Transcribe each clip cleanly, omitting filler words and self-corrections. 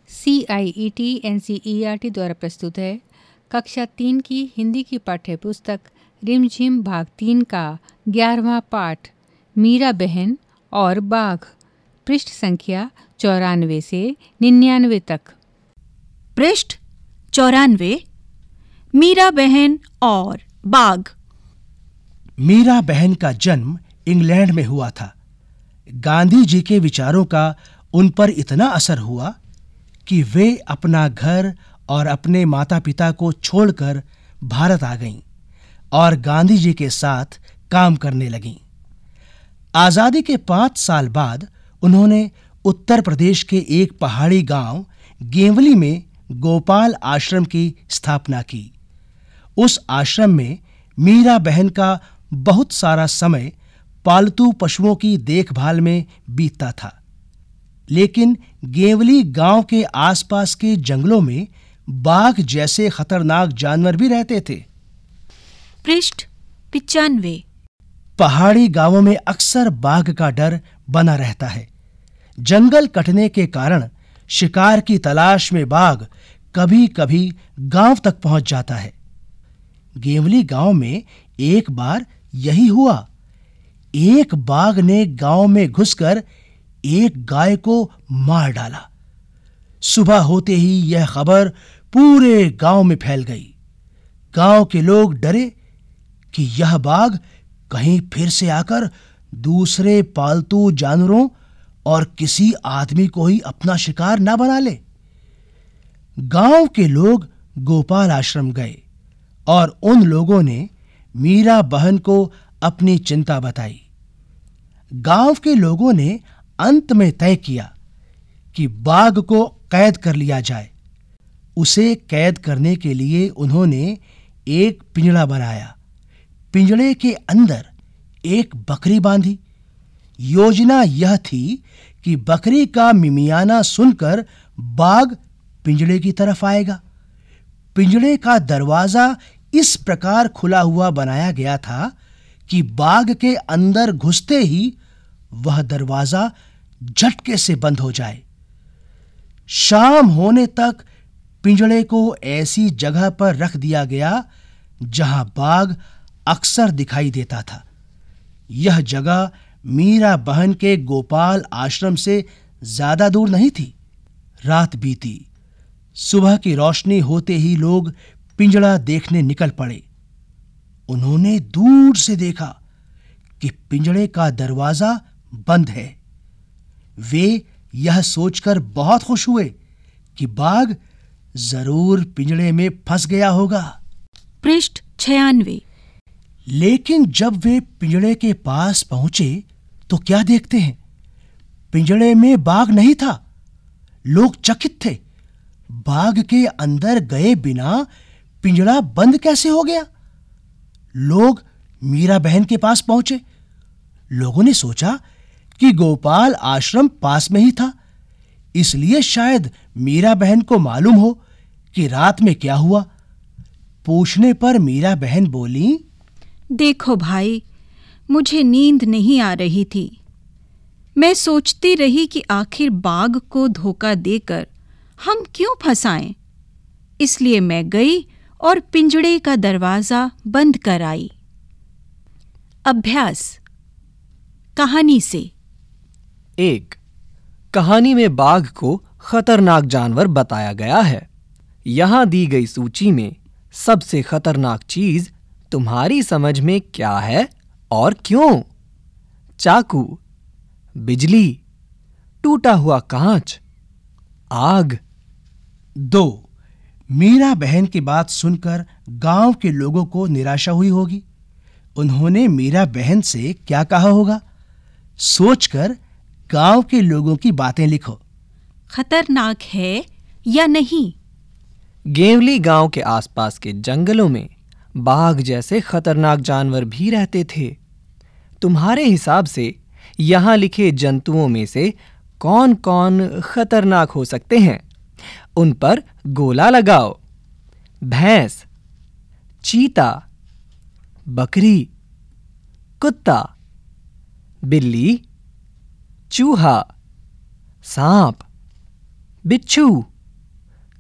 CIET NCERT द्वारा प्रस्तुत है। कक्षा 3 की हिंदी की पाठ्य पुस्तक रिमझिम भाग 3 का 11वां पाठ मीरा बहन और बाघ, पृष्ठ संख्या 94 से 99 तक। पृष्ठ 94। मीरा बहन और बाघ। मीरा बहन का जन्म इंग्लैंड में हुआ था। गांधी जी के विचारों का उन पर इतना असर हुआ कि वे अपना घर और अपने माता पिता को छोड़कर भारत आ गईं और गांधी जी के साथ काम करने लगीं। आज़ादी के 5 साल बाद उन्होंने उत्तर प्रदेश के एक पहाड़ी गांव गेवली में गोपाल आश्रम की स्थापना की। उस आश्रम में मीरा बहन का बहुत सारा समय पालतू पशुओं की देखभाल में बीतता था। लेकिन गेवली गांव के आसपास के जंगलों में बाघ जैसे खतरनाक जानवर भी रहते थे। पृष्ठ 95। पहाड़ी गांवों में अक्सर बाघ का डर बना रहता है। जंगल कटने के कारण शिकार की तलाश में बाघ कभी-कभी गांव तक पहुंच जाता है। गेवली गांव में एक बार यही हुआ। एक बाघ ने गांव में घुसकर एक गाय को मार डाला। सुबह होते ही यह खबर पूरे गांव में फैल गई। गांव के लोग डरे कि यह बाघ कहीं फिर से आकर दूसरे पालतू जानवरों और किसी आदमी को ही अपना शिकार ना बना ले। गांव के लोग गोपाल आश्रम गए और उन लोगों ने मीरा बहन को अपनी चिंता बताई। गांव के लोगों ने अंत में तय किया कि बाघ को कैद कर लिया जाए। उसे कैद करने के लिए उन्होंने एक पिंजड़ा बनाया। पिंजड़े के अंदर एक बकरी बांधी। योजना यह थी कि बकरी का मिमियाना सुनकर बाघ पिंजड़े की तरफ आएगा। पिंजड़े का दरवाजा इस प्रकार खुला हुआ बनाया गया था कि बाघ के अंदर घुसते ही वह दरवाजा झटके से बंद हो जाए। शाम होने तक पिंजड़े को ऐसी जगह पर रख दिया गया जहां बाघ अक्सर दिखाई देता था। यह जगह मीरा बहन के गोपाल आश्रम से ज्यादा दूर नहीं थी। रात बीती। सुबह की रोशनी होते ही लोग पिंजड़ा देखने निकल पड़े। उन्होंने दूर से देखा कि पिंजड़े का दरवाजा बंद है। वे यह सोचकर बहुत खुश हुए कि बाघ जरूर पिंजड़े में फंस गया होगा। पृष्ठ 96। लेकिन जब वे पिंजड़े के पास पहुंचे तो क्या देखते हैं? पिंजड़े में बाघ नहीं था। लोग चकित थे। बाघ के अंदर गए बिना पिंजड़ा बंद कैसे हो गया? लोग मीरा बहन के पास पहुंचे। लोगों ने सोचा कि गोपाल आश्रम पास में ही था, इसलिए शायद मीरा बहन को मालूम हो कि रात में क्या हुआ। पूछने पर मीरा बहन बोली, देखो भाई, मुझे नींद नहीं आ रही थी। मैं सोचती रही कि आखिर बाघ को धोखा देकर हम क्यों फंसाएं। इसलिए मैं गई और पिंजड़े का दरवाजा बंद कर आई। अभ्यास। कहानी से। 1. कहानी में बाघ को खतरनाक जानवर बताया गया है। यहां दी गई सूची में सबसे खतरनाक चीज तुम्हारी समझ में क्या है और क्यों? चाकू, बिजली, टूटा हुआ कांच, आग। 2. मीरा बहन की बात सुनकर गांव के लोगों को निराशा हुई होगी। उन्होंने मीरा बहन से क्या कहा होगा? सोचकर गांव के लोगों की बातें लिखो। खतरनाक है या नहीं? गेवली गांव के आसपास के जंगलों में बाघ जैसे खतरनाक जानवर भी रहते थे। तुम्हारे हिसाब से यहां लिखे जंतुओं में से कौन-कौन खतरनाक हो सकते हैं? उन पर गोला लगाओ। भैंस, चीता, बकरी, कुत्ता, बिल्ली, चूहा, सांप, बिच्छू,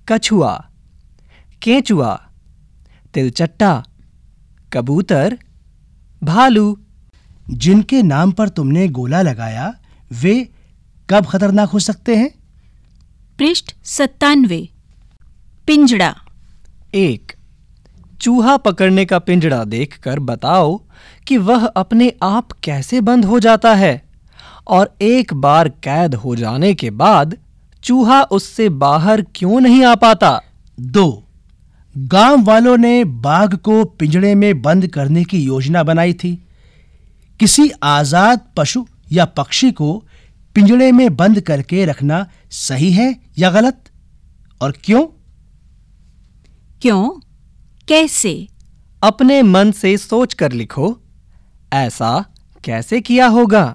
कछुआ, केंचुआ, तिलचट्टा, कबूतर, भालू। जिनके नाम पर तुमने गोला लगाया वे कब खतरनाक हो सकते हैं? पृष्ठ 97। पिंजड़ा। 1. चूहा पकड़ने का पिंजड़ा देखकर बताओ कि वह अपने आप कैसे बंद हो जाता है और एक बार कैद हो जाने के बाद चूहा उससे बाहर क्यों नहीं आ पाता? 2. गांव वालों ने बाघ को पिंजड़े में बंद करने की योजना बनाई थी। किसी आजाद पशु या पक्षी को पिंजड़े में बंद करके रखना सही है या गलत, और क्यों? क्यों? कैसे? अपने मन से सोचकर लिखो। ऐसा कैसे किया होगा?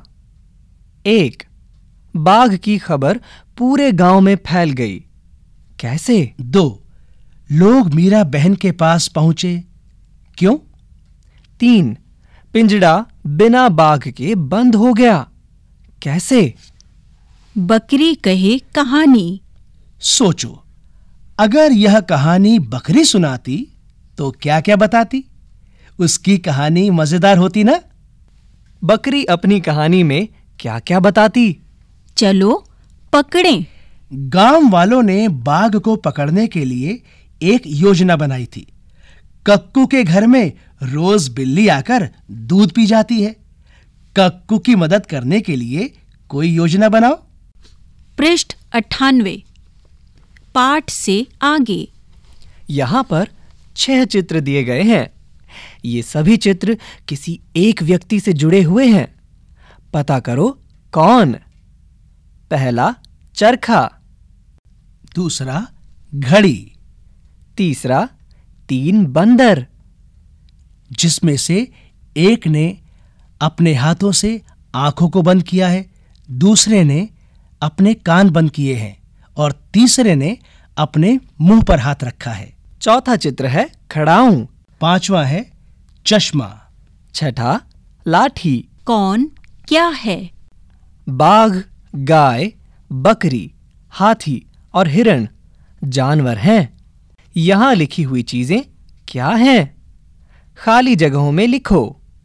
1. बाघ की खबर पूरे गांव में फैल गई। कैसे? 2. लोग मीरा बहन के पास पहुंचे। क्यों? 3. पिंजड़ा बिना बाघ के बंद हो गया। कैसे? बकरी कहे कहानी। सोचो, अगर यह कहानी बकरी सुनाती तो क्या-क्या बताती? उसकी कहानी मजेदार होती ना? बकरी अपनी कहानी में क्या-क्या बताती? चलो पकड़ें। गांव वालों ने बाघ को पकड़ने के लिए एक योजना बनाई थी। कक्कू के घर में रोज बिल्ली आकर दूध पी जाती है। कक्कू की मदद करने के लिए कोई योजना बनाओ। पृष्ठ 98। पाठ से आगे। यहाँ पर 6 चित्र दिए गए हैं। ये सभी चित्र किसी एक व्यक्ति से जुड़े हुए हैं। पता करो कौन? पहला चरखा, दूसरा घड़ी, तीसरा 3 बंदर, जिसमें से एक ने अपने हाथों से आंखों को बंद किया है, दूसरे ने अपने कान बंद किए हैं और तीसरे ने अपने मुंह पर हाथ रखा है। चौथा चित्र है खड़ाऊं, पांचवा है चश्मा, छठा लाठी। कौन क्या है? बाघ, गाय, बकरी, हाथी और हिरण जानवर हैं। यहाँ लिखी हुई चीजें क्या हैं? खाली जगहों में लिखो।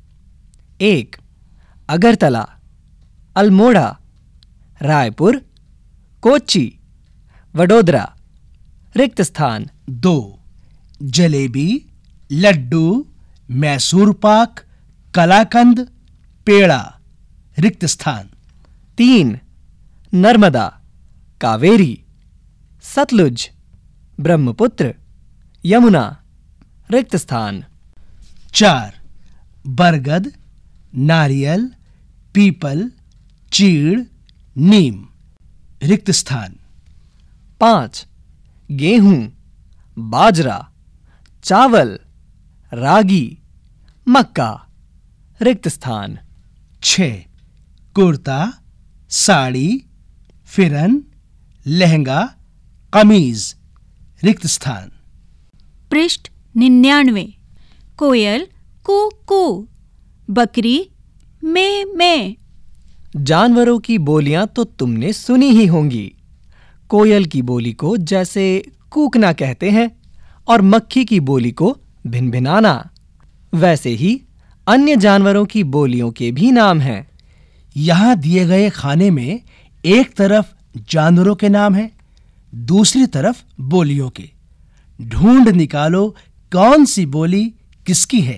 1. अगरतला, अल्मोड़ा, रायपुर, कोच्चि, वडोदरा। रिक्त स्थान। 2. जलेबी, लड्डू, मैसूर पाक, कलाकंद, पेड़ा। रिक्त स्थान। 3. नर्मदा, कावेरी, सतलुज, ब्रह्मपुत्र, यमुना। रिक्त स्थान। 4. बरगद, नारियल, पीपल, चीड़, नीम। रिक्त स्थान। 5. गेहूं, बाजरा, चावल, रागी, मक्का। रिक्त स्थान। 6. कुर्ता, साड़ी, फिरन, लहंगा, कमीज। रिक्त स्थान। पृष्ठ 99। कोयल कू कू, बकरी मैं। जानवरों की बोलियां तो तुमने सुनी ही होंगी। कोयल की बोली को जैसे कूकना कहते हैं और मक्खी की बोली को भिनभिनाना। वैसे ही अन्य जानवरों की बोलियों के भी नाम हैं। यहां दिए गए खाने में एक तरफ जानवरों के नाम हैं, दूसरी तरफ बोलियों के। ढूंढ निकालो कौन सी बोली किसकी है।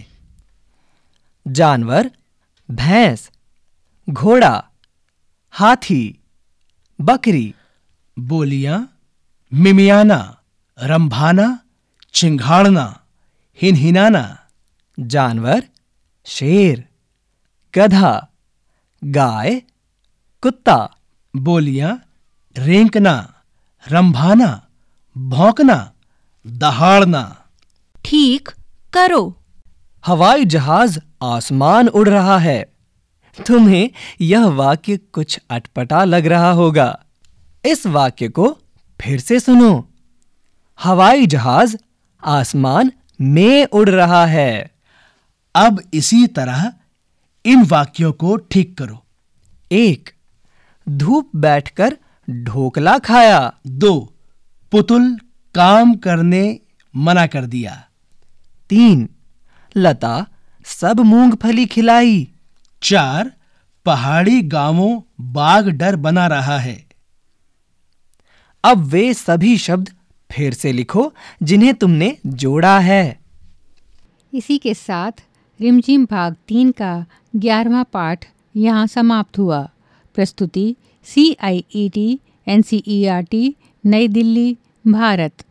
जानवर भैंस, घोड़ा, हाथी, बकरी। बोलियां मिमियाना, रंभाना, चिंघाड़ना, हिनहिनाना। जानवर शेर, गधा, गाय, कुत्ता। बोलियां रेंकना, रंभाना, भौंकना, दहाड़ना। ठीक करो। हवाई जहाज आसमान उड़ रहा है। तुम्हें यह वाक्य कुछ अटपटा लग रहा होगा। इस वाक्य को फिर से सुनो। हवाई जहाज आसमान में उड़ रहा है। अब इसी तरह इन वाक्यों को ठीक करो। 1. धूप बैठकर ढोकला खाया। 2. पुतुल काम करने मना कर दिया। 3. लता सब मूंगफली खिलाई। 4. पहाड़ी गांवों बाघ डर बना रहा है। अब वे सभी शब्द फिर से लिखो जिन्हें तुमने जोड़ा है। इसी के साथ रिमझिम भाग 3 का 11वां पाठ यहाँ समाप्त हुआ। प्रस्तुति CIET NCERT नई दिल्ली, भारत।